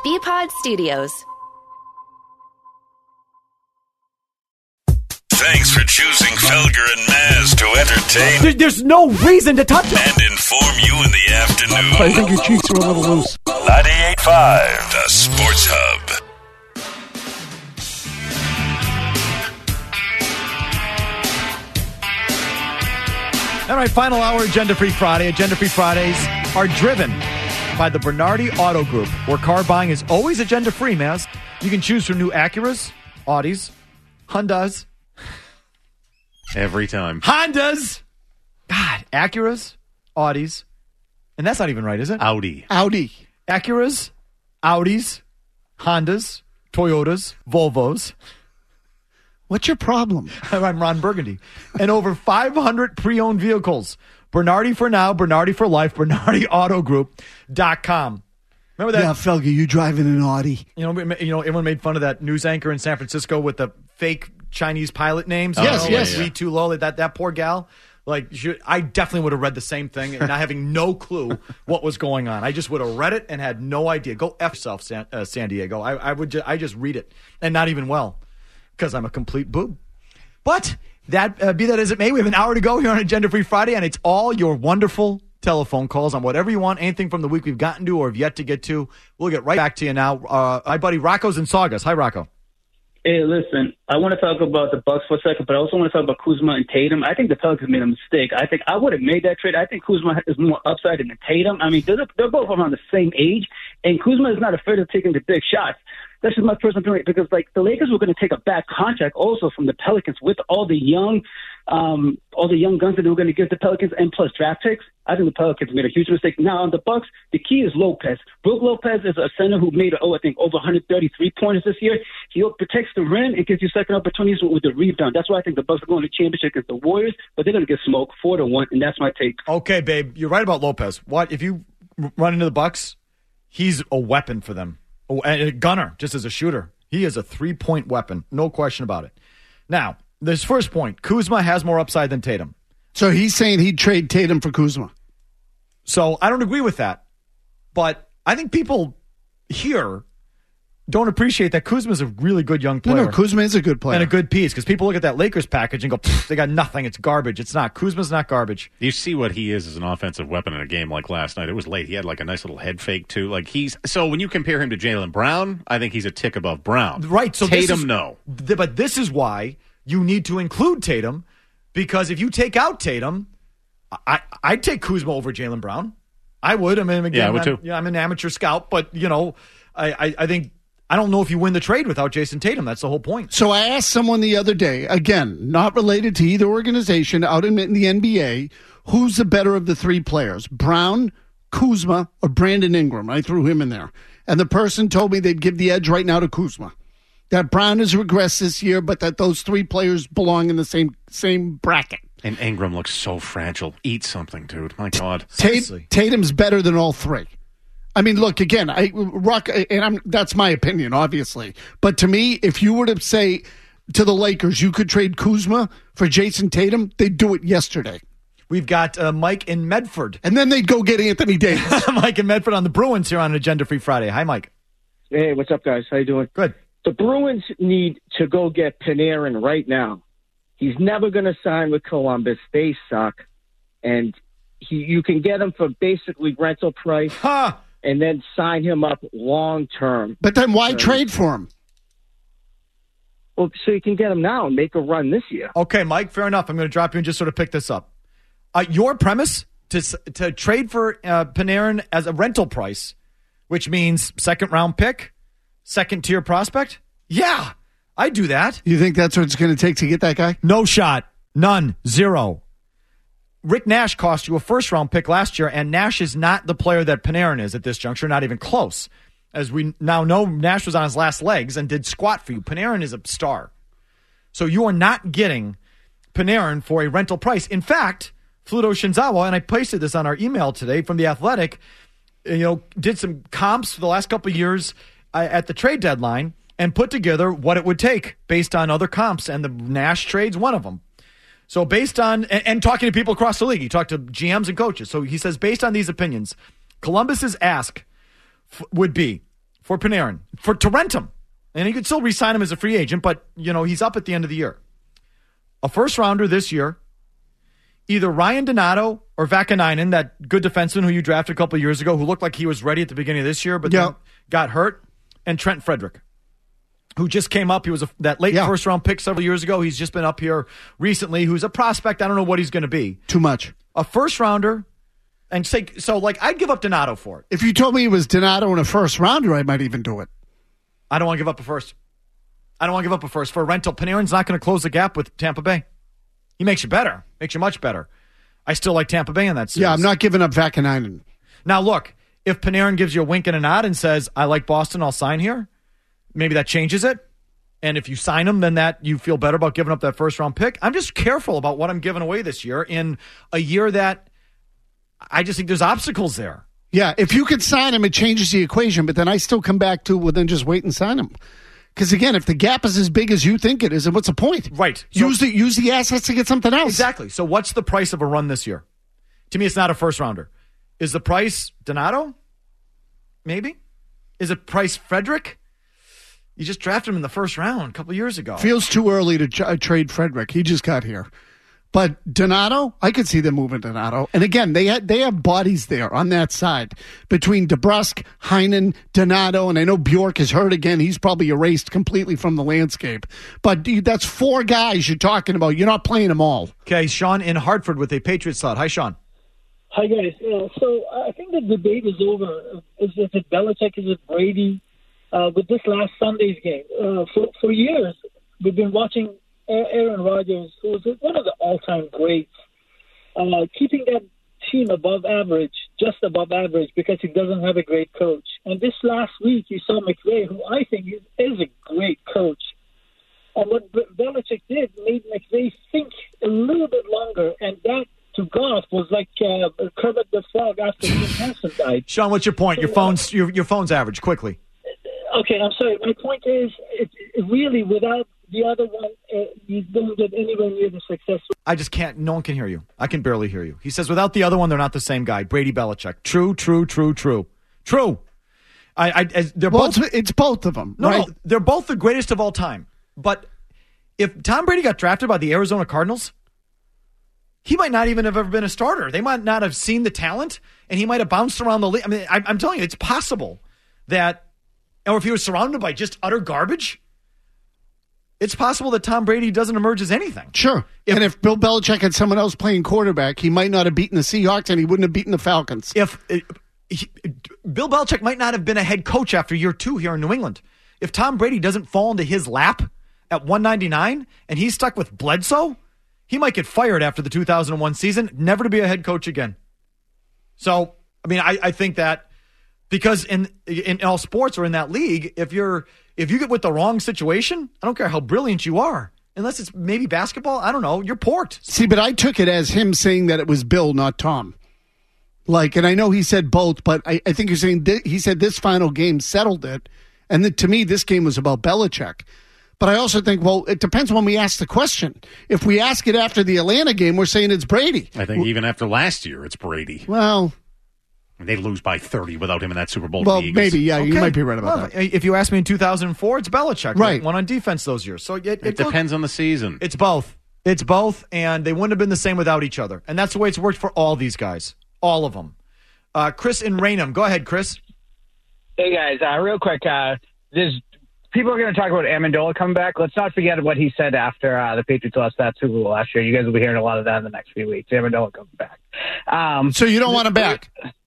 BPod Studios. Thanks for choosing Felger and Maz to entertain. There's no reason to touch it. And inform you in the afternoon. I think your cheeks are a little loose. 98.5, the Sports Hub. All right, final hour, Agenda-Free Friday. Agenda-Free Fridays are driven by the Bernardi Auto Group, where car buying is always agenda-free, Maz. You can choose from new Acuras, Audis, Hondas. Every time. Hondas! God, Acuras, Audis. And that's not even right, is it? Audi. Acuras, Audis, Hondas, Toyotas, Volvos. What's your problem? I'm Ron Burgundy. And over 500 pre-owned vehicles. Bernardi for now, Bernardi for life, BernardiAutoGroup.com. Remember that? Yeah, Felger, you driving an Audi. You know, everyone made fun of that news anchor in San Francisco with the fake Chinese pilot names. Yes. Like too low. That poor gal. I definitely would have read the same thing and not having no clue what was going on. I just would have read it and had no idea. Go F yourself, San Diego. I just read it, and not even well, because I'm a complete boob. But that be that as it may, we have an hour to go here on Agenda Free Friday, and it's all your wonderful telephone calls on whatever you want, anything from the week we've gotten to or have yet to get to. We'll get right back to you now. My buddy Rocco's in Saugus. Hi, Rocco. Hey, listen, I want to talk about the Bucks for a second, but I also want to talk about Kuzma and Tatum. I think the Pelicans made a mistake. I think I would have made that trade. I think Kuzma is more upside than Tatum. I mean, they're both around the same age, and Kuzma is not afraid of taking the big shots. That's just my personal opinion, because the Lakers were going to take a back contract also from the Pelicans with all the young guns that they were going to give the Pelicans and plus draft picks. I think the Pelicans made a huge mistake. Now on the Bucks, the key is Lopez. Brook Lopez is a center who made I think over 133 pointers this year. He protects the rim and gives you second opportunities with the rebound. That's why I think the Bucks are going to championship against the Warriors, but they're going to get smoked 4-1, and that's my take. Okay, babe, you're right about Lopez. What if you run into the Bucks? He's a weapon for them. A gunner, just as a shooter. He is a 3-point weapon, no question about it. Now, this first point, Kuzma has more upside than Tatum. So he's saying he'd trade Tatum for Kuzma. So I don't agree with that. But I think people here don't appreciate that Kuzma's a really good young player. No, Kuzma is a good player. And a good piece, because people look at that Lakers package and go, they got nothing. It's garbage. It's not. Kuzma's not garbage. You see what he is as an offensive weapon in a game like last night. It was late. He had like a nice little head fake, too. So when you compare him to Jaylen Brown, I think he's a tick above Brown. Right. So Tatum, no. But this is why you need to include Tatum, because if you take out Tatum, I'd take Kuzma over Jaylen Brown. I would. I mean, again, I would too. I'm an amateur scout, but, I think I don't know if you win the trade without Jason Tatum. That's the whole point. So I asked someone the other day, again, not related to either organization, out in the NBA, who's the better of the three players, Brown, Kuzma, or Brandon Ingram? I threw him in there. And the person told me they'd give the edge right now to Kuzma. That Brown has regressed this year, but that those three players belong in the same bracket. And Ingram looks so fragile. Eat something, dude. My God. Tatum's better than all three. I mean, look, again, that's my opinion, obviously. But to me, if you were to say to the Lakers, you could trade Kuzma for Jason Tatum, they'd do it yesterday. We've got Mike in Medford. And then they'd go get Anthony Davis. Mike in Medford on the Bruins here on Agenda Free Friday. Hi, Mike. Hey, what's up, guys? How you doing? Good. The Bruins need to go get Panarin right now. He's never going to sign with Columbus. They suck. And you can get him for basically rental price. And then sign him up long term. But then why trade for him? Well, so you can get him now and make a run this year. Okay, Mike, fair enough. I'm going to drop you and just sort of pick this up. Your premise to trade for Panarin as a rental price, which means second-round pick, second-tier prospect? Yeah, I'd do that. You think that's what it's going to take to get that guy? No shot. None. Zero. Rick Nash cost you a first-round pick last year, and Nash is not the player that Panarin is at this juncture, not even close. As we now know, Nash was on his last legs and did squat for you. Panarin is a star. So you are not getting Panarin for a rental price. In fact, Fluto Shinzawa, and I pasted this on our email today from The Athletic, did some comps for the last couple of years at the trade deadline and put together what it would take based on other comps, and the Nash trade's one of them. So based on, and talking to people across the league, he talked to GMs and coaches. So he says, based on these opinions, Columbus's ask would be for Panarin to rent him. And you could still re-sign him as a free agent, but, he's up at the end of the year. A first-rounder this year, either Ryan Donato or Vakanainen, that good defenseman who you drafted a couple of years ago, who looked like he was ready at the beginning of this year, but then got hurt, and Trent Frederick, who just came up. He was that late first-round pick several years ago. He's just been up here recently, who's a prospect. I don't know what he's going to be. Too much. A first-rounder, and I'd give up Donato for it. If you told me it was Donato and a first-rounder, I might even do it. I don't want to give up a first. For a rental. Panarin's not going to close the gap with Tampa Bay. He makes you better. Makes you much better. I still like Tampa Bay in that series. Yeah, I'm not giving up Vakanainen. Now, look, if Panarin gives you a wink and a nod and says, I like Boston, I'll sign here, maybe that changes it. And if you sign him, then that you feel better about giving up that first-round pick. I'm just careful about what I'm giving away this year in a year that I just think there's obstacles there. Yeah, if you could sign him, it changes the equation, but then I still come back to, then just wait and sign him. Because, again, if the gap is as big as you think it is, then what's the point? Right. So, use the assets to get something else. Exactly. So what's the price of a run this year? To me, it's not a first-rounder. Is the price Donato? Maybe. Is it price Frederick? You just drafted him in the first round a couple of years ago. Feels too early to trade Frederick. He just got here. But Donato, I could see them moving Donato. And again, they have bodies there on that side between DeBrusk, Heinen, Donato, and I know Bjork is hurt again. He's probably erased completely from the landscape. But that's 4 guys you're talking about. You're not playing them all. Okay, Sean in Hartford with a Patriots thought. Hi, Sean. Hi, guys. So I think the debate is over. Is it Belichick? Is it Brady? With this last Sunday's game, for years, we've been watching Aaron Rodgers, who was one of the all-time greats, keeping that team above average, just above average, because he doesn't have a great coach. And this last week, you saw McVay, who I think is a great coach. And what Belichick did made McVay think a little bit longer, and that to Goff was like Kermit the Frog after Jim Henson died. Sean, what's your point? Your phone's average. Quickly. Okay, I'm sorry. My point is, it really, without the other one, you don't get anywhere near the success. I just can't. No one can hear you. I can barely hear you. He says, without the other one, they're not the same guy. Brady, Belichick. True. It's both of them. No, they're both the greatest of all time. But if Tom Brady got drafted by the Arizona Cardinals, he might not even have ever been a starter. They might not have seen the talent, and he might have bounced around the league. I mean, I'm telling you, it's possible that. Or if he was surrounded by just utter garbage, it's possible that Tom Brady doesn't emerge as anything. Sure. And if Bill Belichick had someone else playing quarterback, he might not have beaten the Seahawks and he wouldn't have beaten the Falcons. Bill Belichick might not have been a head coach after year 2 here in New England. If Tom Brady doesn't fall into his lap at 199 and he's stuck with Bledsoe, he might get fired after the 2001 season, never to be a head coach again. So, I mean, I think that because in all sports or in that league, if you get with the wrong situation, I don't care how brilliant you are, unless it's maybe basketball, I don't know, you're porked. See, but I took it as him saying that it was Bill, not Tom. And I know he said both, but I think you're saying he said this final game settled it, and to me, this game was about Belichick. But I also think, well, it depends when we ask the question. If we ask it after the Atlanta game, we're saying it's Brady. I think even after last year, it's Brady. Well, they lose by 30 without him in that Super Bowl. Well, maybe, yeah, okay. You might be right about that. If you ask me in 2004, it's Belichick. Right. Won on defense those years. So it depends on the season. It's both. It's both, and they wouldn't have been the same without each other. And that's the way it's worked for all these guys. All of them. Chris in Raynham. Go ahead, Chris. Hey, guys. Real quick, people are going to talk about Amendola coming back. Let's not forget what he said after the Patriots lost that Super Bowl last year. You guys will be hearing a lot of that in the next few weeks. Amendola coming back. So you don't want him back?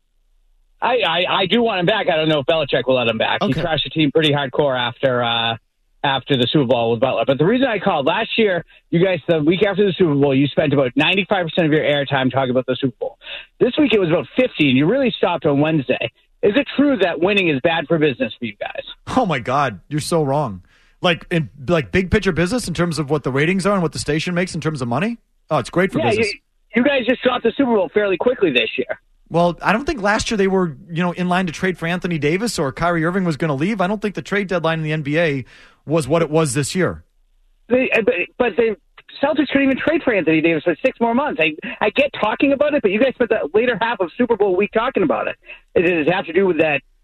I do want him back. I don't know if Belichick will let him back. Okay. He crashed the team pretty hardcore after the Super Bowl with Butler. But the reason I called last year, you guys, the week after the Super Bowl, you spent about 95% of your airtime talking about the Super Bowl. This week it was about 50, and you really stopped on Wednesday. Is it true that winning is bad for business for you guys? Oh my God, you're so wrong. Like big picture business in terms of what the ratings are and what the station makes in terms of money. Oh, it's great for business. You guys just dropped the Super Bowl fairly quickly this year. Well, I don't think last year they were, in line to trade for Anthony Davis or Kyrie Irving was going to leave. I don't think the trade deadline in the NBA was what it was this year. But the Celtics couldn't even trade for Anthony Davis for 6 more months. I get talking about it, but you guys spent the later half of Super Bowl week talking about it. Does it have to do with that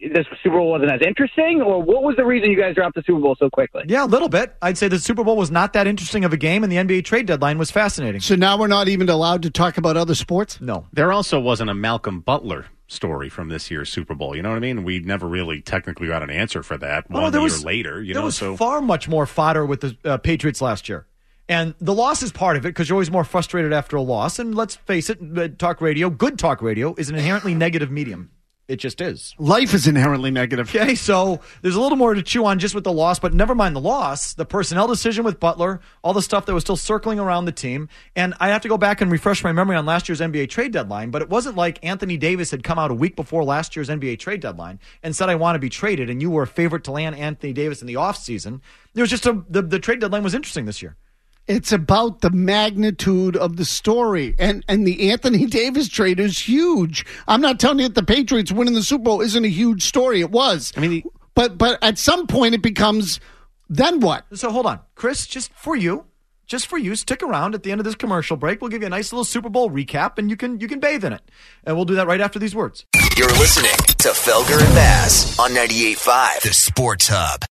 the Super Bowl wasn't as interesting, or what was the reason you guys dropped the Super Bowl so quickly? Yeah, a little bit. I'd say the Super Bowl was not that interesting of a game, and the NBA trade deadline was fascinating. So now we're not even allowed to talk about other sports? No. There also wasn't a Malcolm Butler story from this year's Super Bowl. You know what I mean? We never really technically got an answer for that year later. There was far much more fodder with the Patriots last year. And the loss is part of it because you're always more frustrated after a loss. And let's face it, good talk radio, is an inherently negative medium. It just is. Life is inherently negative. Okay, so there's a little more to chew on just with the loss, but never mind the loss, the personnel decision with Butler, all the stuff that was still circling around the team. And I have to go back and refresh my memory on last year's NBA trade deadline, but it wasn't like Anthony Davis had come out a week before last year's NBA trade deadline and said, I want to be traded, and you were a favorite to land Anthony Davis in the offseason. It was just the trade deadline was interesting this year. It's about the magnitude of the story. And the Anthony Davis trade is huge. I'm not telling you that the Patriots winning the Super Bowl isn't a huge story. It was. But at some point it becomes, then what? So hold on. Chris, just for you, stick around at the end of this commercial break. We'll give you a nice little Super Bowl recap, and you can bathe in it. And we'll do that right after these words. You're listening to Felger and Bass on 98.5, the Sports Hub.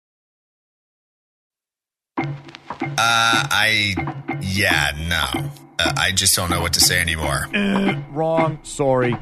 No. I just don't know what to say anymore. Wrong. Sorry.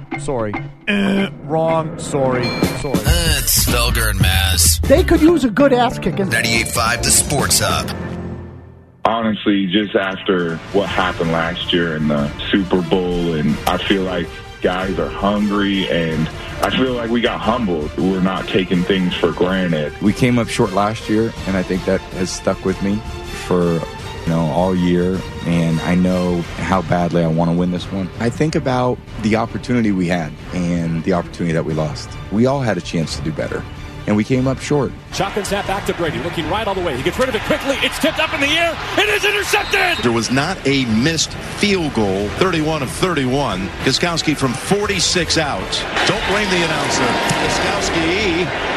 Wrong. Sorry. It's Felger and Maz. They could use a good ass kicking. 98.5, the Sports Hub. Honestly, just after what happened last year in the Super Bowl, and I feel like guys are hungry, and I feel like we got humbled. We're not taking things for granted. We came up short last year, and I think that has stuck with me for all year, and I know how badly I want to win this one. I think about the opportunity we had and the opportunity that we lost. We all had a chance to do better, and we came up short. Shotgun snap back to Brady, looking right all the way. He gets rid of it quickly. It's tipped up in the air. It is intercepted! There was not a missed field goal, 31 of 31. Gostkowski from 46 out. Don't blame the announcer. Gostkowski,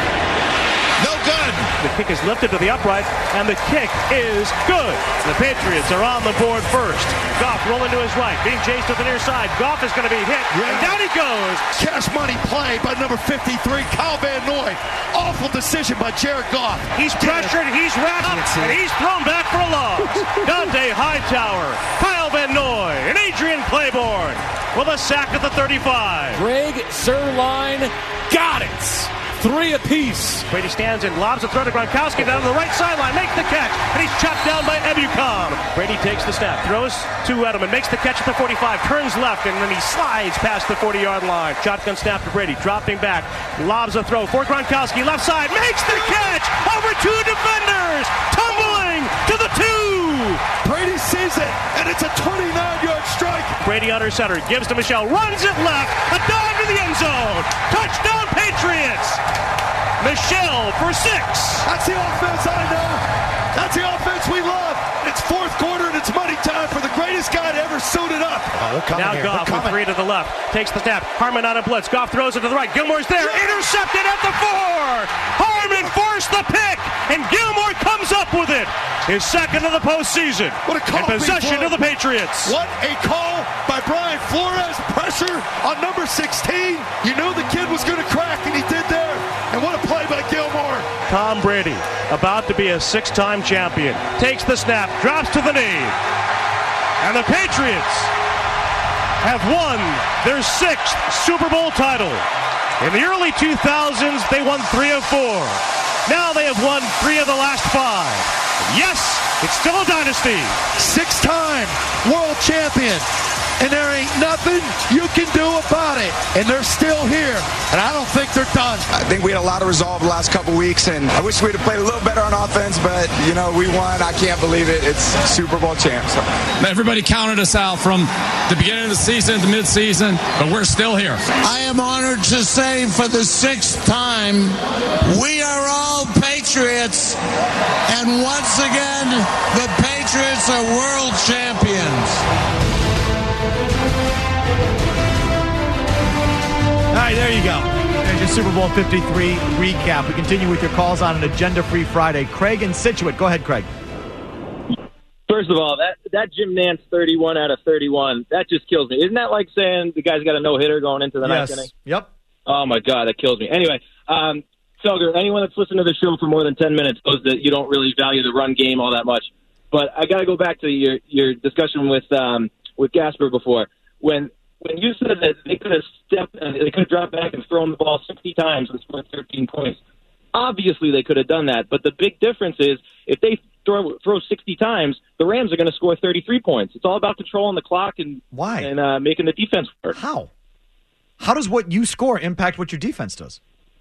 no good! The kick is lifted to the upright, and the kick is good. The Patriots are on the board first. Goff rolling to his right, being chased to the near side. Goff is going to be hit, and down he goes. Cash money play by number 53, Kyle Van Noy. Awful decision by Jared Goff. He's pressured, he's wrapped, and he's thrown back for a loss. Dante Hightower, Kyle Van Noy, and Adrian Claiborne with a sack at the 35. Greg Zuerlein got it. 3 apiece. Brady stands and lobs a throw to Gronkowski down the right sideline, makes the catch, and he's chopped down by Ebukam. Brady takes the snap, throws to Edelman, makes the catch at the 45, turns left, and then he slides past the 40-yard line. Shotgun snap to Brady, dropping back, lobs a throw for Gronkowski, left side, makes the catch over 2 defenders, tumbling to the 2. Brady sees it, and it's a 29-yard strike. Brady under center, gives to Michelle, runs it left, a dive to the end zone. Touchdown Patriots! Michelle for 6. That's the offense I know. That's the offense we love. It's fourth quarter, and it's money time for the greatest guy to ever suit it up. Now Goff with 3 to the left. Takes the snap. Harmon on a blitz. Goff throws it to the right. Gilmore's there. Intercepted at the 4. Harmon forced the pick, and Gilmore comes up with it. His second of the postseason. What a call. And possession of the Patriots. What a call by Brian Flores. Pressure on number 16. You knew the kid was going to crack, and he did there. And what a play by Gilmore. Tom Brady, about to be a 6-time champion, takes the snap, drops to the knee. And the Patriots have won their 6th Super Bowl title. In the early 2000s, they won 3 of 4. Now they have won 3 of the last 5. Yes, it's still a dynasty. 6-time world champion. And there ain't nothing you can do about it. And they're still here. And I don't think they're done. I think we had a lot of resolve the last couple weeks, and I wish we'd have played a little better on offense, but, we won. I can't believe it. It's Super Bowl champs. Everybody counted us out from the beginning of the season to mid-season, but we're still here. I am honored to say for the 6th time, we are all Patriots. And once again, the Patriots are world champions. All right, there you go. There's your Super Bowl 53 recap. We continue with your calls on an agenda-free Friday. Craig in Scituate. Go ahead, Craig. First of all, that Jim Nantz 31 out of 31, that just kills me. Isn't that like saying the guy's got a no-hitter going into the ninth inning? Yep. Oh, my God, that kills me. Anyway, Felger, anyone that's listened to the show for more than 10 minutes knows that you don't really value the run game all that much. But I got to go back to your discussion with Gasper before. When you said that they could have dropped back and thrown the ball 60 times and scored 13 points. Obviously, they could have done that. But the big difference is if they throw 60 times, the Rams are going to score 33 points. It's all about controlling the clock and making the defense work. How? How does what you score impact what your defense does?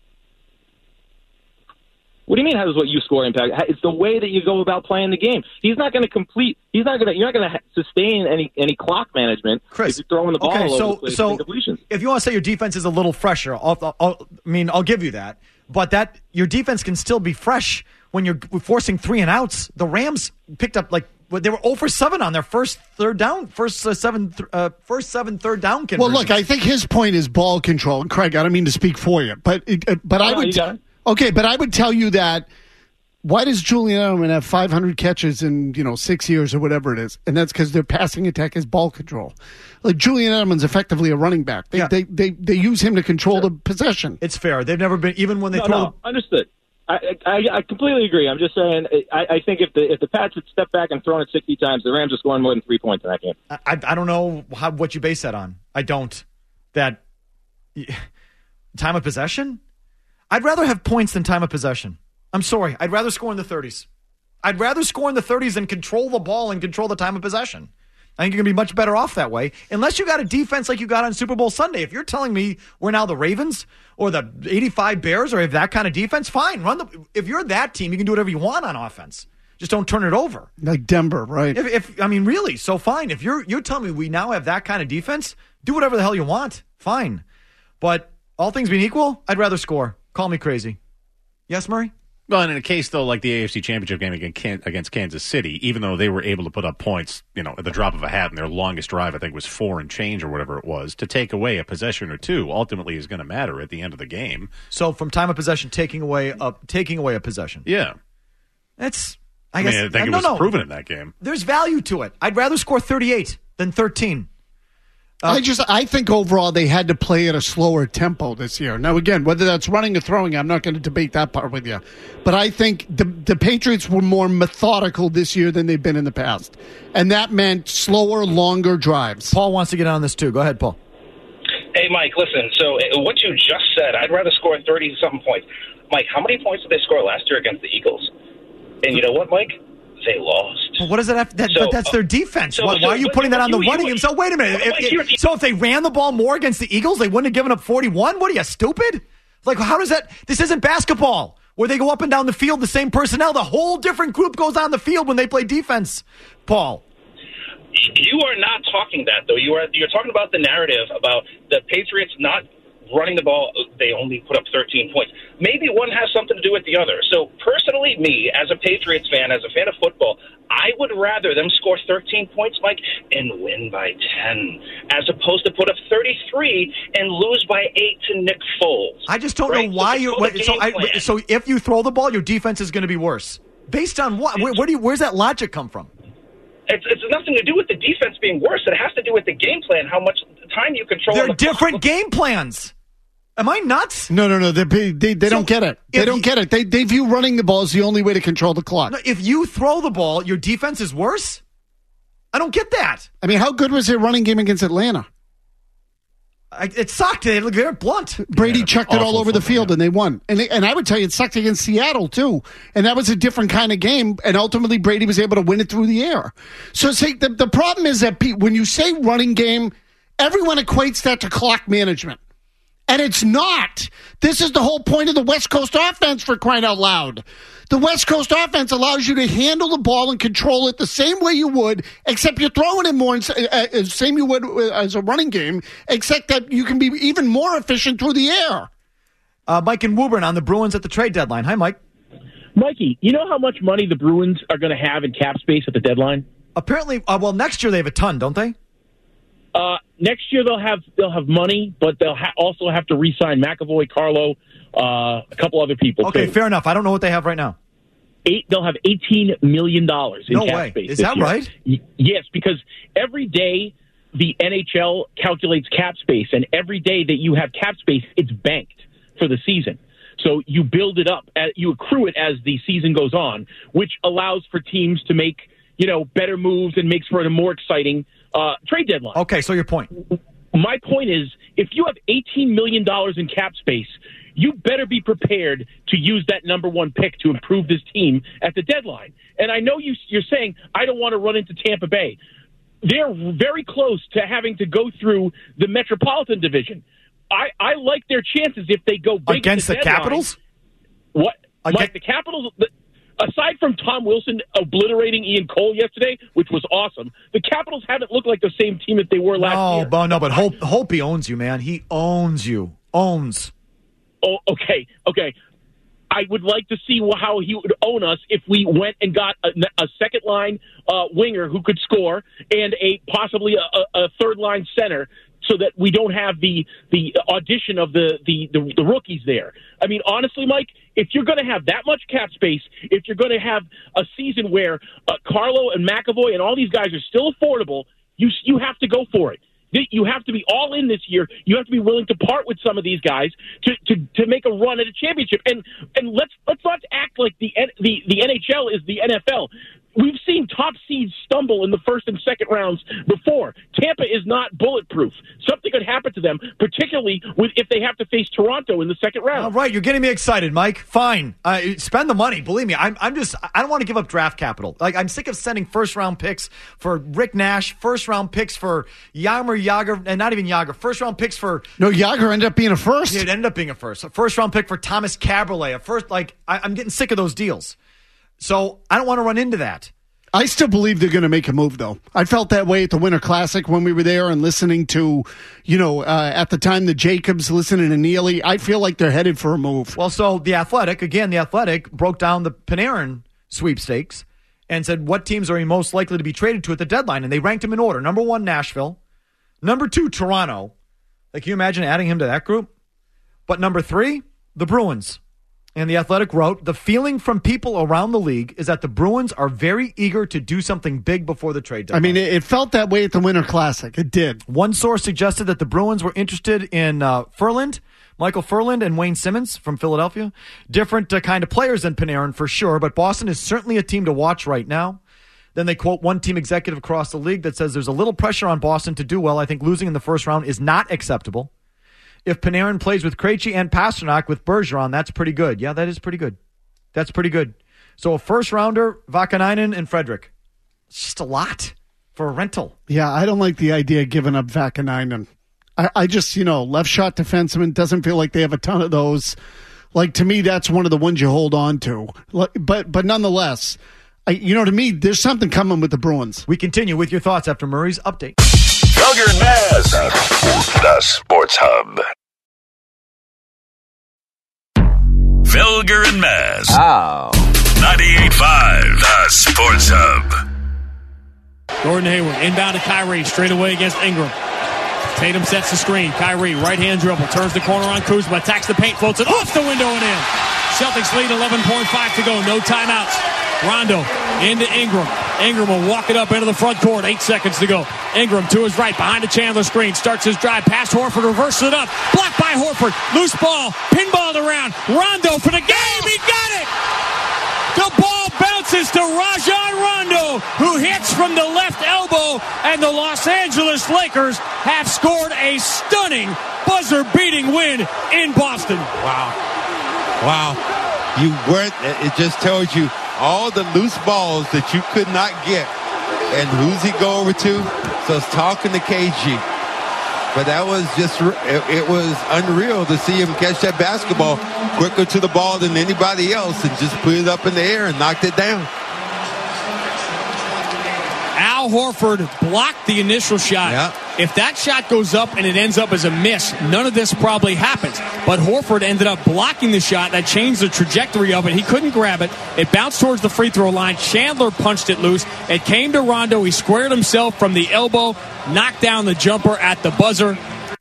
What do you mean? How does what you score impact? It's the way that you go about playing the game. He's not going to complete. You're not going to sustain any clock management. Chris, if you're throwing the ball all over the place. So if you want to say your defense is a little fresher, I'll give you that. But that your defense can still be fresh when you're forcing 3 and outs. The Rams picked up they were 0 for 7 on their first third down conversions. Well, look, I think his point is ball control. And Craig, I don't mean to speak for you, but I would. Okay, but I would tell you that why does Julian Edelman have 500 catches in 6 years or whatever it is? And that's because their passing attack is ball control. Like Julian Edelman's effectively a running back. They use him to control the possession. It's fair. They've never been even when they throw. Understood. I completely agree. I'm just saying. I think if the Pats had stepped back and thrown it 60 times, the Rams are scoring more than 3 points in that game. I don't know what you base that on. I don't. That time of possession. I'd rather have points than time of possession. I'm sorry. I'd rather score in the 30s. I'd rather score in the 30s and control the ball and control the time of possession. I think you're going to be much better off that way, unless you got a defense like you got on Super Bowl Sunday. If you're telling me we're now the Ravens or the 85 Bears or have that kind of defense, fine. If you're that team, you can do whatever you want on offense. Just don't turn it over. Like Denver, right? Really, so fine. If you're telling me we now have that kind of defense, do whatever the hell you want. Fine. But all things being equal, I'd rather score. Call me crazy. Yes, Murray? Well, and in a case, though, like the AFC Championship game against Kansas City, even though they were able to put up points, at the drop of a hat, and their longest drive, I think, was 4 and change or whatever it was, to take away a possession or two ultimately is going to matter at the end of the game. So from time of possession, taking away a possession. Yeah. That's, I think it was proven in that game. There's value to it. I'd rather score 38 than 13. I think overall they had to play at a slower tempo this year. Now, again, whether that's running or throwing, I'm not going to debate that part with you. But I think the Patriots were more methodical this year than they've been in the past. And that meant slower, longer drives. Paul wants to get on this too. Go ahead, Paul. Hey, Mike, listen. So what you just said, I'd rather score 30-something points. Mike, how many points did they score last year against the Eagles? And you know what, Mike? They lost. Well, what does that have? But that's their defense. Why are you putting that on the running game? So wait a minute. So if they ran the ball more against the Eagles, they wouldn't have given up 41? What are you, stupid? Like, how does that? This isn't basketball where they go up and down the field, the same personnel. The whole different group goes on the field when they play defense. Paul. You are not talking that, though. You're talking about the narrative about the Patriots not running the ball. They only put up 13 points. Maybe one has something to do with the other. So personally, me, as a Patriots fan, as a fan of football, I would rather them score 13 points, Mike, and win by 10, as opposed to put up 33 and lose by 8 to Nick Foles. I just don't know why you're. So if you throw the ball, your defense is going to be worse. Based on what? Where's that logic come from? It's nothing to do with the defense being worse. It has to do with the game plan, how much time you control. They're different game plans. Am I nuts? No. They don't get it. They don't get it. They view running the ball as the only way to control the clock. No, if you throw the ball, your defense is worse? I don't get that. I mean, how good was their running game against Atlanta? It sucked. They're blunt. Brady chucked it all over the field, and they won. And I would tell you, it sucked against Seattle, too. And that was a different kind of game, and ultimately Brady was able to win it through the air. So see, the problem is that when you say running game, everyone equates that to clock management. And it's not. This is the whole point of the West Coast offense, for crying out loud. The West Coast offense allows you to handle the ball and control it the same way you would, except you're throwing it more, same you would as a running game, except that you can be even more efficient through the air. Mike and Woburn on the Bruins at the trade deadline. Hi, Mike. Mikey, you know how much money the Bruins are going to have in cap space at the deadline? Apparently, next year they have a ton, don't they? Next year they'll have money, but they'll also have to re-sign McAvoy, Carlo, a couple other people. Okay, too. Fair enough. I don't know what they have right now. They'll have $18 million in cap space. Is that year. right? Yes, because every day the NHL calculates cap space, and every day that you have cap space, it's banked for the season. So you build it up, you accrue it as the season goes on, which allows for teams to make, better moves and makes for a more exciting trade deadline. Okay, so your point. My point is, if you have $18 million in cap space, you better be prepared to use that number one pick to improve this team at the deadline. And I know you're saying, I don't want to run into Tampa Bay. They're very close to having to go through the Metropolitan Division. I like their chances if they go big against the deadline. Capitals. What? Mike, the Capitals, aside from Tom Wilson obliterating Ian Cole yesterday, which was awesome, the Capitals haven't looked like the same team that they were last year. But Holtby owns you, man. He owns you. Owns. Oh, okay. I would like to see how he would own us if we went and got a second-line winger who could score and possibly a third-line center, so that we don't have the audition of the rookies there. I mean, honestly, Mike, if you're going to have that much cap space, if you're going to have a season where Carlo and McAvoy and all these guys are still affordable, you have to go for it. You have to be all in this year. You have to be willing to part with some of these guys to make a run at a championship. And let's not act like the NHL is the NFL. We've seen top seeds stumble in the first and second rounds before. Tampa is not bulletproof. Something could happen to them, particularly if they have to face Toronto in the second round. All right, you're getting me excited, Mike. Fine, spend the money. Believe me, I don't want to give up draft capital. Like, I'm sick of sending first-round picks for Rick Nash, first-round picks for Jaromir Jagr, and not even Jagr. First-round picks for Jagr ended up being a first. Yeah, it ended up being a first. A first-round pick for Thomas Caberlet. I'm getting sick of those deals. So I don't want to run into that. I still believe they're going to make a move, though. I felt that way at the Winter Classic when we were there and listening to, at the time, the Jacobs, listening to Neely. I feel like they're headed for a move. Well, so The Athletic broke down the Panarin sweepstakes and said what teams are most likely to be traded to at the deadline, and they ranked them in order. Number 1, Nashville. Number 2, Toronto. Like, can you imagine adding him to that group? But number 3, the Bruins. And The Athletic wrote, the feeling from people around the league is that the Bruins are very eager to do something big before the trade deadline. I mean, it felt that way at the Winter Classic. It did. One source suggested that the Bruins were interested in Michael Furland and Wayne Simmons from Philadelphia. Different kind of players than Panarin for sure, but Boston is certainly a team to watch right now. Then they quote one team executive across the league that says there's a little pressure on Boston to do well. I think losing in the first round is not acceptable. If Panarin plays with Krejci and Pasternak with Bergeron, that's pretty good. Yeah, that is pretty good. That's pretty good. So a first-rounder, Vakanainen and Frederick. It's just a lot for a rental. Yeah, I don't like the idea of giving up Vakanainen. I just, left shot defenseman, doesn't feel like they have a ton of those. Like, to me, that's one of the ones you hold on to. But nonetheless, to me, there's something coming with the Bruins. We continue with your thoughts after Murray's update. Felger and Maz, the Sports Hub. Felger and Maz. 98.5, the Sports Hub. Gordon Hayward inbound to Kyrie, straight away against Ingram. Tatum sets the screen. Kyrie, right-hand dribble, turns the corner on Kuzma, attacks the paint, floats it off the window and in. Celtics lead 11.5 to go, no timeouts. Rondo into Ingram. Ingram will walk it up into the front court. 8 seconds to go. Ingram to his right behind the Chandler screen. Starts his drive past Horford. Reverses it up. Blocked by Horford. Loose ball. Pinballed around. Rondo for the game. He got it. The ball bounces to Rajon Rondo, who hits from the left elbow. And the Los Angeles Lakers have scored a stunning buzzer-beating win in Boston. Wow. It just tells you all the loose balls that you could not get. And who's he go over to? So it's talking to KG. But that was it was unreal to see him catch that basketball quicker to the ball than anybody else and just put it up in the air and knocked it down. Al Horford blocked the initial shot. Yeah. If that shot goes up and it ends up as a miss, none of this probably happens. But Horford ended up blocking the shot. That changed the trajectory of it. He couldn't grab it. It bounced towards the free throw line. Chandler punched it loose. It came to Rondo. He squared himself from the elbow, knocked down the jumper at the buzzer.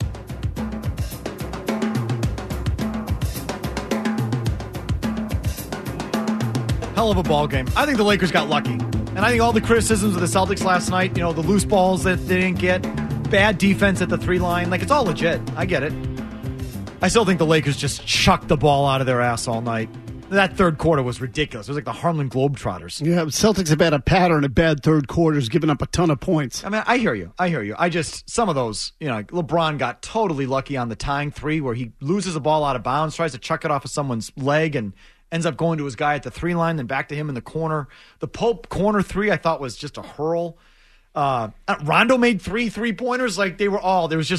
Hell of a ball game. I think the Lakers got lucky. And I think all the criticisms of the Celtics last night, the loose balls that they didn't get, bad defense at the 3 line, it's all legit. I get it. I still think the Lakers just chucked the ball out of their ass all night. That third quarter was ridiculous. It was like the Harlem Globetrotters. Yeah, Celtics have had a pattern of bad third quarters, giving up a ton of points. I mean, I hear you. Some of those, LeBron got totally lucky on the tying three where he loses a ball out of bounds, tries to chuck it off of someone's leg, and ends up going to his guy at the 3 line, then back to him in the corner. The Pope corner three I thought was just a hurl. Rondo made 3 3-pointers. Like they were,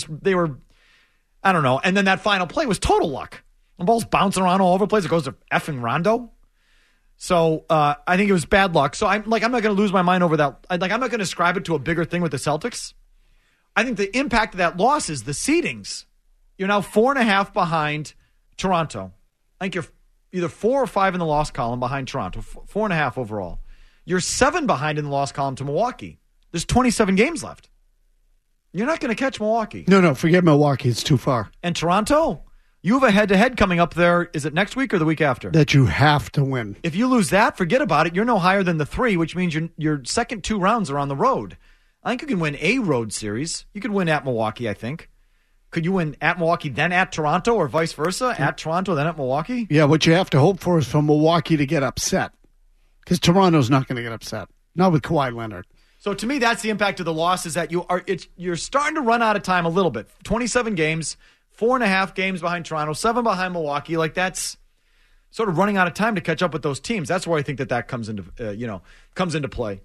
I don't know. And then that final play was total luck. The ball's bouncing around all over the place. It goes to effing Rondo. So I think it was bad luck. So I'm not going to lose my mind over that. I'm not going to ascribe it to a bigger thing with the Celtics. I think the impact of that loss is the seedings. You're now 4.5 behind Toronto. I think you're either 4 or 5 in the loss column behind Toronto. 4.5 overall. You're 7 behind in the loss column to Milwaukee. There's 27 games left. You're not going to catch Milwaukee. No, forget Milwaukee. It's too far. And Toronto, you have a head-to-head coming up there. Is it next week or the week after? That you have to win. If you lose that, forget about it. You're no higher than the 3, which means your second 2 rounds are on the road. I think you can win a road series. You could win at Milwaukee, I think. Could you win at Milwaukee, then at Toronto, or vice versa? At Toronto, then at Milwaukee? Yeah, what you have to hope for is for Milwaukee to get upset. Because Toronto's not going to get upset. Not with Kawhi Leonard. So to me, that's the impact of the loss is that you're starting to run out of time a little bit. 27 games, 4.5 games behind Toronto, 7 behind Milwaukee. Like that's sort of running out of time to catch up with those teams. That's where I think that comes into play.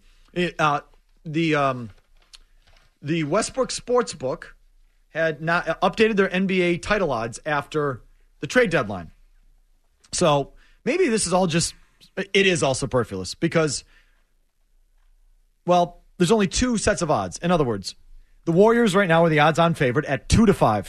The Westbrook Sportsbook had not updated their NBA title odds after the trade deadline. So maybe this is all superfluous because, well, there's only 2 sets of odds. In other words, the Warriors right now are the odds-on favorite at 2-5.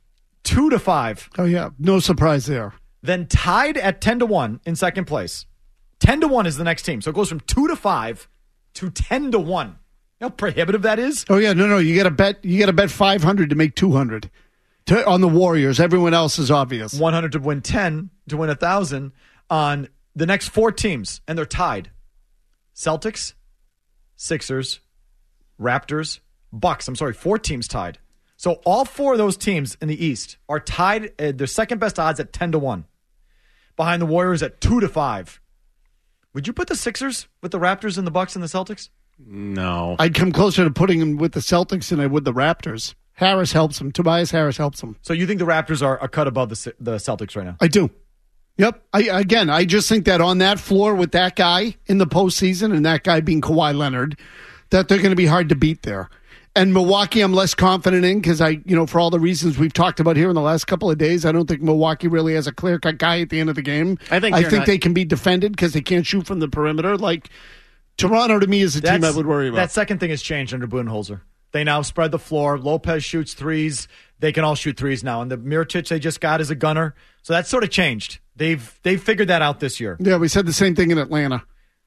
2-5. Oh, yeah. No surprise there. Then tied at 10-1 in second place. 10-1 is the next team. So it goes from 2-5 to 10-1. You know how prohibitive that is? Oh, yeah. No. You got to bet 500 to make 200 on the Warriors. Everyone else is obvious. 100 to win 10 to win 1,000 on the next 4 teams. And they're tied. Celtics, Sixers, Raptors, Bucks. 4 teams tied. So all 4 of those teams in the East are tied. Their second best odds at 10-1. Behind the Warriors at 2-5. Would you put the Sixers with the Raptors and the Bucks and the Celtics? No. I'd come closer to putting them with the Celtics than I would the Raptors. Harris helps them. Tobias Harris helps them. So you think the Raptors are a cut above the Celtics right now? I do. Yep. I just think that on that floor with that guy in the postseason and that guy being Kawhi Leonard, that they're going to be hard to beat there. And Milwaukee, I'm less confident in because for all the reasons we've talked about here in the last couple of days, I don't think Milwaukee really has a clear-cut guy at the end of the game. I think they can be defended because they can't shoot from the perimeter. Like Toronto, to me, is a team I would worry about. That second thing has changed under Budenholzer. They now spread the floor. Lopez shoots threes. They can all shoot threes now. And the Mirotic they just got is a gunner. So that's sort of changed. They've figured that out this year. Yeah, we said the same thing in Atlanta.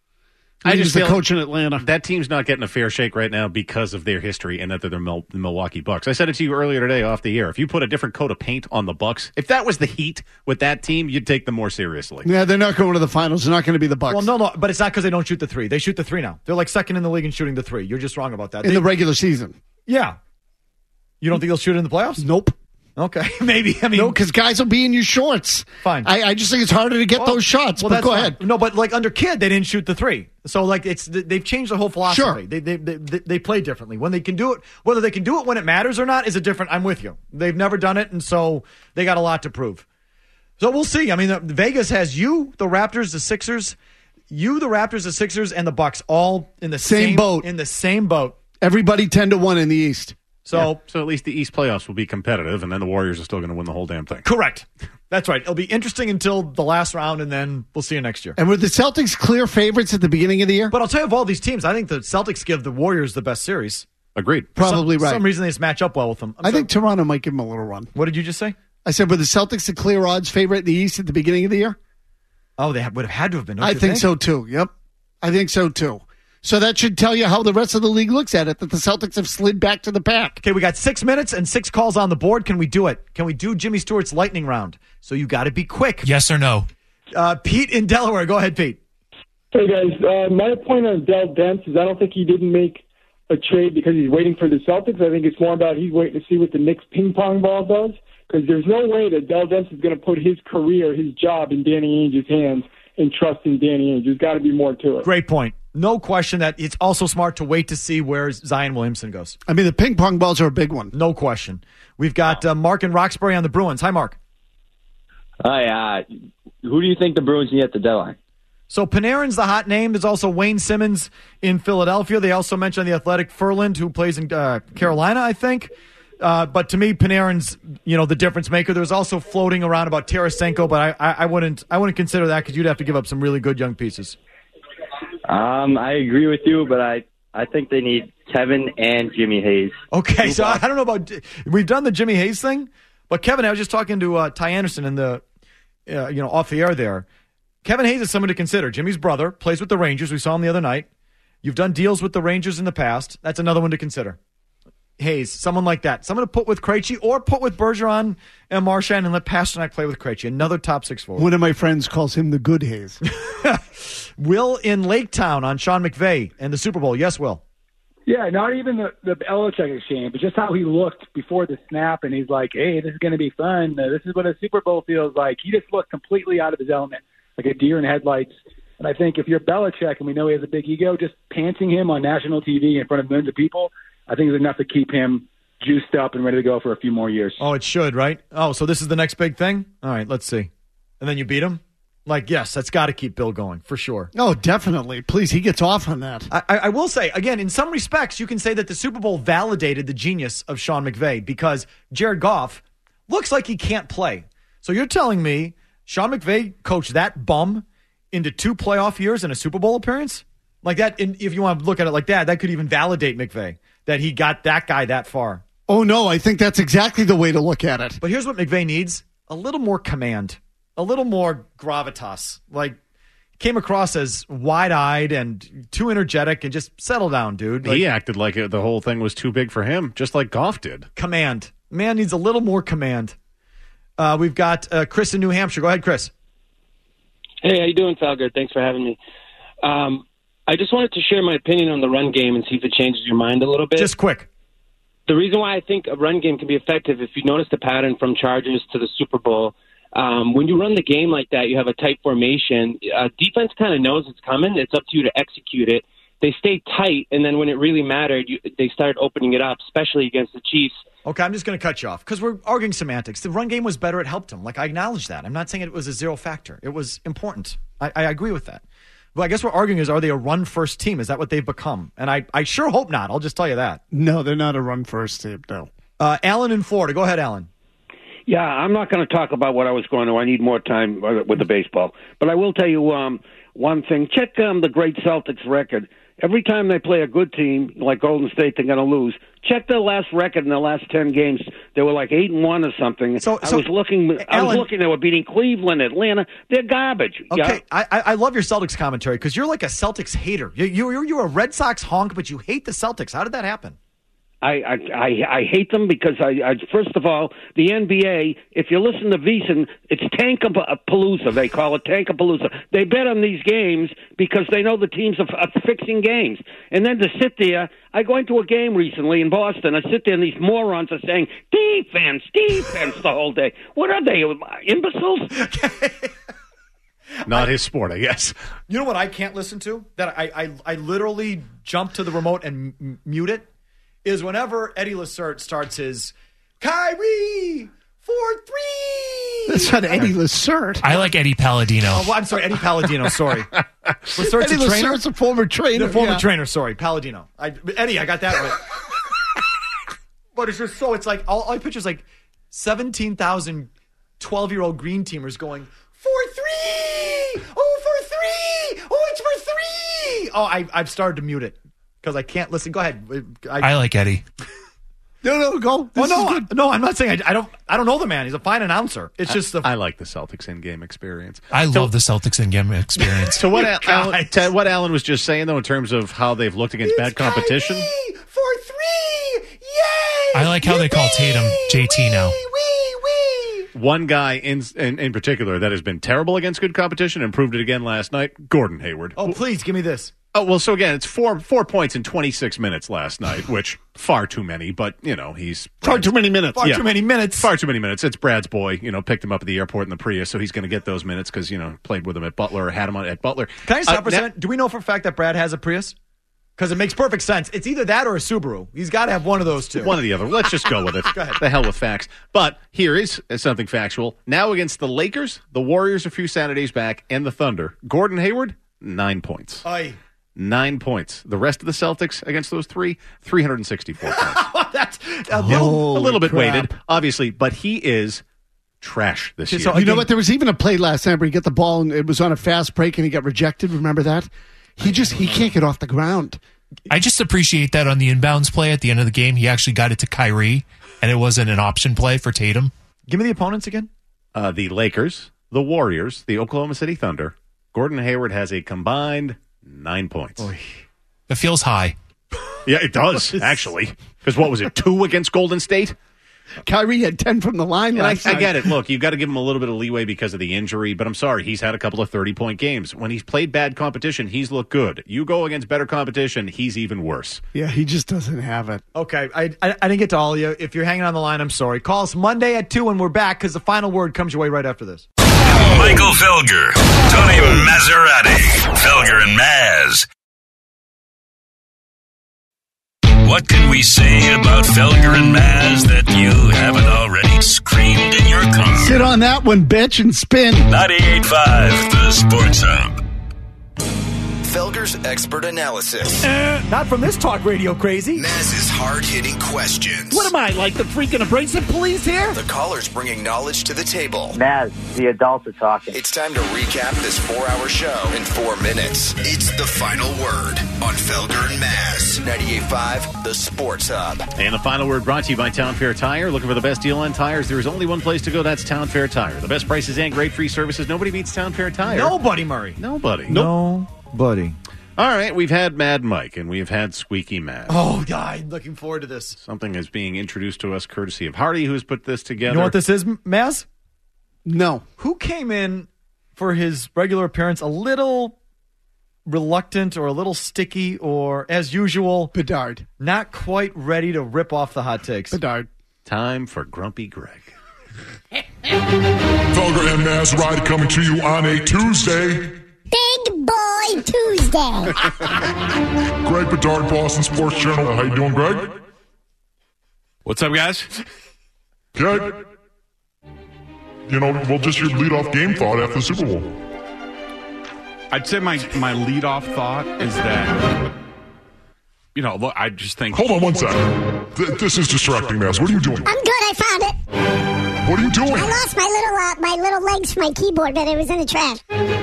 I just feel the coach in Atlanta. That team's not getting a fair shake right now because of their history and that they're the Milwaukee Bucks. I said it to you earlier today off the air. If you put a different coat of paint on the Bucks, if that was the Heat with that team, you'd take them more seriously. Yeah, they're not going to the finals. They're not going to be the Bucks. Well, no, but it's not because they don't shoot the 3. They shoot the 3 now. They're like second in the league in shooting the 3. You're just wrong about that. In the regular season. Yeah. You don't think they'll shoot it in the playoffs? Nope. Okay, maybe. No, because guys will be in your shorts. Fine. I just think it's harder to get those shots. But go ahead. No, but like under Kidd, they didn't shoot the 3. So like they've changed the whole philosophy. Sure. They play differently. When they can do it, whether they can do it when it matters or not is a different. I'm with you. They've never done it, and so they got a lot to prove. So we'll see. I mean, Vegas has you, the Raptors, the Sixers, the Sixers, and the Bucks all in the same boat. In the same boat. Everybody 10-1 in the East. So at least the East playoffs will be competitive, and then the Warriors are still going to win the whole damn thing. Correct. That's right. It'll be interesting until the last round, and then we'll see you next year. And were the Celtics clear favorites at the beginning of the year? But I'll tell you, of all these teams, I think the Celtics give the Warriors the best series. Agreed. Probably right. For some reason, they just match up well with them. I think Toronto might give them a little run. What did you just say? I said, were the Celtics the clear odds favorite in the East at the beginning of the year? Oh, they would have had to have been. I think so, too. Yep. I think so, too. So that should tell you how the rest of the league looks at it, that the Celtics have slid back to the pack. Okay, we got 6 minutes and 6 calls on the board. Can we do it? Can we do Jimmy Stewart's lightning round? So you got to be quick. Yes or no? Pete in Delaware. Go ahead, Pete. Hey, guys. My point on Dell Demps is I don't think he didn't make a trade because he's waiting for the Celtics. I think it's more about he's waiting to see what the Knicks ping pong ball does. because there's no way that Dell Demps is going to put his career, his job in Danny Ainge's hands and trust in Danny Ainge. There's got to be more to it. Great point. No question that it's also smart to wait to see where Zion Williamson goes. I mean, the ping pong balls are a big one. No question. We've got Mark in Roxbury on the Bruins. Hi, Mark. Hi. Who do you think the Bruins need at the deadline? So Panarin's the hot name. There's also Wayne Simmons in Philadelphia. They also mentioned the Athletic Furland, who plays in Carolina, I think. But to me, Panarin's, the difference maker. There's also floating around about Tarasenko, but I wouldn't consider that because you'd have to give up some really good young pieces. I agree with you, but I think they need Kevin and Jimmy Hayes. Okay, so I don't know about we've done the Jimmy Hayes thing, but Kevin, I was just talking to Ty Anderson in the off the air there. Kevin Hayes is someone to consider. Jimmy's brother plays with the Rangers. We saw him the other night. You've done deals with the Rangers in the past. That's another one to consider. Hayes, someone like that. Someone to put with Krejci or put with Bergeron and Marchand and let Pasternak play with Krejci. Another top six forward. One of my friends calls him the good Hayes. Will in Lake Town on Sean McVay and the Super Bowl. Yes, Will. Yeah, not even the Belichick exchange, but just how he looked before the snap, and he's like, hey, this is going to be fun. This is what a Super Bowl feels like. He just looked completely out of his element, like a deer in headlights. And I think if you're Belichick, and we know he has a big ego, just pantsing him on national TV in front of millions of people, I think is enough to keep him juiced up and ready to go for a few more years. Oh, it should, right? Oh, so this is the next big thing? All right, let's see. And then you beat him? Like, yes, that's got to keep Bill going, for sure. Oh, definitely. Please, he gets off on that. I will say, again, in some respects, you can say that the Super Bowl validated the genius of Sean McVay because Jared Goff looks like he can't play. So you're telling me Sean McVay coached that bum into 2 playoff years and a Super Bowl appearance? Like that, if you want to look at it like that, that could even validate McVay, that he got that guy that far. Oh, no, I think that's exactly the way to look at it. But here's what McVay needs. A little more command. A little more gravitas. Like, came across as wide-eyed and too energetic and just settle down, dude. Like, he acted like the whole thing was too big for him, just like Goff did. Command. Man needs a little more command. We've got Chris in New Hampshire. Go ahead, Chris. Hey, how you doing, Felger? Thanks for having me. I just wanted to share my opinion on the run game and see if it changes your mind a little bit. Just quick. The reason why I think a run game can be effective, if you notice the pattern from Chargers to the Super Bowl, when you run the game like that, you have a tight formation. Defense kind of knows it's coming. It's up to you to execute it. They stay tight, and then when it really mattered, they started opening it up, especially against the Chiefs. Okay, I'm just going to cut you off because we're arguing semantics. The run game was better. It helped him. Like, I acknowledge that. I'm not saying it was a zero factor. It was important. I agree with that. But I guess we're arguing is, are they a run-first team? Is that what they've become? And I sure hope not. I'll just tell you that. No, they're not a run-first team, no. Alan in Florida. Go ahead, Alan. Yeah, I'm not going to talk about what I was going to. I need more time with the baseball. But I will tell you one thing. Check the great Celtics record. Every time they play a good team, like Golden State, they're going to lose. Check their last record in the last 10 games. They were like 8-1 or something. I was looking. They were beating Cleveland, Atlanta. They're garbage. Okay, yeah? I love your Celtics commentary because you're like a Celtics hater. You're a Red Sox honk, but you hate the Celtics. How did that happen? I hate them because first of all, the NBA, if you listen to VSiN, it's Tankapalooza. They call it Tankapalooza. They bet on these games because they know the teams are fixing games. And then to sit there, I go into a game recently in Boston. I sit there and these morons are saying, defense the whole day. What are they, imbeciles? Not his sport, I guess. You know what I can't listen to? That I literally jump to the remote and mute it? Is whenever Eddie Lassert starts his Kyrie 4-3. That's not Eddie Lassert. I like Eddie Palladino. Oh, well, I'm sorry, Eddie Palladino. Sorry, Lassert's Eddie a trainer. Lassert's a former trainer. The former trainer. Sorry, Palladino. Eddie, I got that right. But it's just so. It's like all I picture is like 17,000 12-year-old green teamers going 4-3. Oh, 4-3. Oh, it's for 3. Oh, I've started to mute it. Because I can't listen. Go ahead. I like Eddie. No, go. No, I'm not saying I don't know the man. He's a fine announcer. It's just I like the Celtics in-game experience. I love the Celtics in-game experience. So what Alan was just saying, though, in terms of how they've looked against bad competition. 4-3. Yay! I like how they call Tatum JT now. One guy in particular that has been terrible against good competition and proved it again last night, Gordon Hayward. Oh, please give me this. Oh, well, so again, it's 4 points in 26 minutes last night, which far too many, but, he's... Far too many minutes. Far too many minutes. Far too many minutes. It's Brad's boy, picked him up at the airport in the Prius, so he's going to get those minutes because, played with him at Butler or had him at Butler. Can I stop for a second? Do we know for a fact that Brad has a Prius? Because it makes perfect sense. It's either that or a Subaru. He's got to have one of those two. One or the other. Let's just go with it. Go ahead. The hell with facts. But here is something factual. Now against the Lakers, the Warriors a few Saturdays back, and the Thunder, Gordon Hayward, 9 points. Aye. 9 points. The rest of the Celtics against those 364 points. That's a little bit crap. weighted, obviously, but he is trash this year. So, you know what? There was even a play last night where he got the ball and it was on a fast break and he got rejected. Remember that? He can't get off the ground. I just appreciate that on the inbounds play at the end of the game, he actually got it to Kyrie, and it wasn't an option play for Tatum. Give me the opponents again. The Lakers, the Warriors, the Oklahoma City Thunder. Gordon Hayward has a combined 9 points. Oy. It feels high. Yeah, it does, actually. Because what was it, 2 against Golden State? Kyrie had 10 from the line last night. I get it. Look, you've got to give him a little bit of leeway because of the injury, but I'm sorry, he's had a couple of 30-point games. When he's played bad competition, he's looked good. You go against better competition, he's even worse. Yeah, he just doesn't have it. Okay, I didn't get to all of you. If you're hanging on the line, I'm sorry. Call us Monday at 2 when we're back because the final word comes your way right after this. Michael Felger, Tony Maserati, Felger and Maz. What can we say about Felger and Maz that you haven't already screamed in your car? Sit on that one, bitch, and spin. 98.5, the Sports Hub. Felger's expert analysis. Not from this talk radio crazy. Maz's hard-hitting questions. What am I, like the freaking abrasive police here? The callers bringing knowledge to the table. Maz, the adults are talking. It's time to recap this 4-hour show in 4 minutes. It's the final word on Felger and Maz. 98.5, the Sports Hub. And the final word brought to you by Town Fair Tire. Looking for the best deal on tires? There is only one place to go. That's Town Fair Tire. The best prices and great free services. Nobody beats Town Fair Tire. Nobody, Murray. Nobody. Nope. Nobody. All right, we've had Mad Mike and we've had Squeaky Maz. Oh, God, looking forward to this. Something is being introduced to us courtesy of Hardy, who's put this together. You know what this is, Maz? No. Who came in for his regular appearance a little reluctant or a little sticky or, as usual, Bedard. Not quite ready to rip off the hot takes? Bedard. Time for Grumpy Greg. Felger and Maz ride coming to you on a Tuesday. Big Boy Tuesday. Greg Bedard, Boston Sports Journal. How you doing, Greg? What's up, guys? Good. Well, just your leadoff game thought after the Super Bowl. I'd say my leadoff thought is that, look, I just think... Hold on one second. This is distracting, Maz. What are you doing? I'm good. I found it. What are you doing? I lost my little legs from my keyboard, but it was in the trash.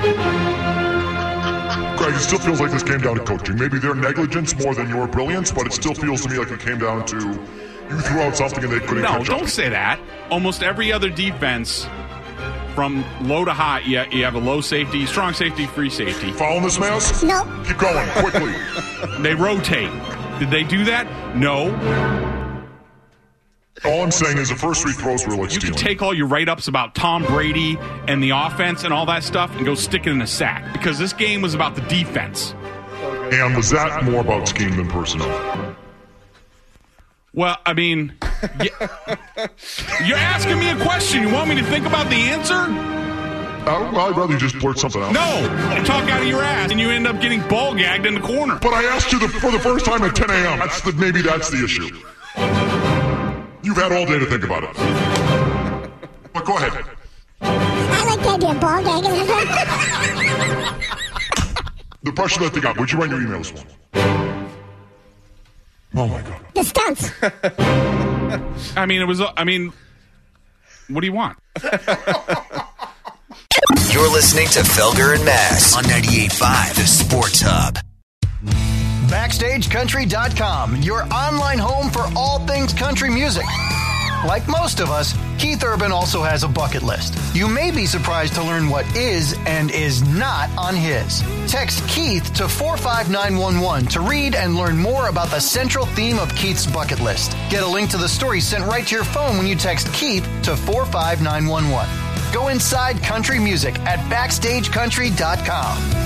Greg, it still feels like this came down to coaching. Maybe their negligence more than your brilliance, but it still feels to me like it came down to you threw out something and they couldn't catch up. No, don't say that. Almost every other defense, from low to high, you have a low safety, strong safety, free safety. Following this, Maz? Nope. Keep going, quickly. They rotate. Did they do that? No. All I'm saying is the first 3 throws were like You stealing. can take all your write-ups about Tom Brady and the offense and all that stuff and go stick it in a sack because this game was about the defense. And was that more about scheme than personnel? Well, I mean, you're asking me a question. You want me to think about the answer? Well, I'd rather you just blurt something out. No, you talk out of your ass and you end up getting ball gagged in the corner. But I asked you for the first time at 10 a.m. Maybe that's the issue. You've had all day to think about it. But go ahead. I like the idea of ball gagging. The pressure that they got. What'd you write in your emails for? Oh, my God. The stunts. What do you want? You're listening to Felger and Maz on 98.5, the Sports Hub. BackstageCountry.com, your online home for all things country music. Like most of us, Keith Urban also has a bucket list. You may be surprised to learn what is and is not on his. Text Keith to 45911 to read and learn more about the central theme of Keith's bucket list. Get a link to the story sent right to your phone when you text Keith to 45911. Go inside country music at BackstageCountry.com.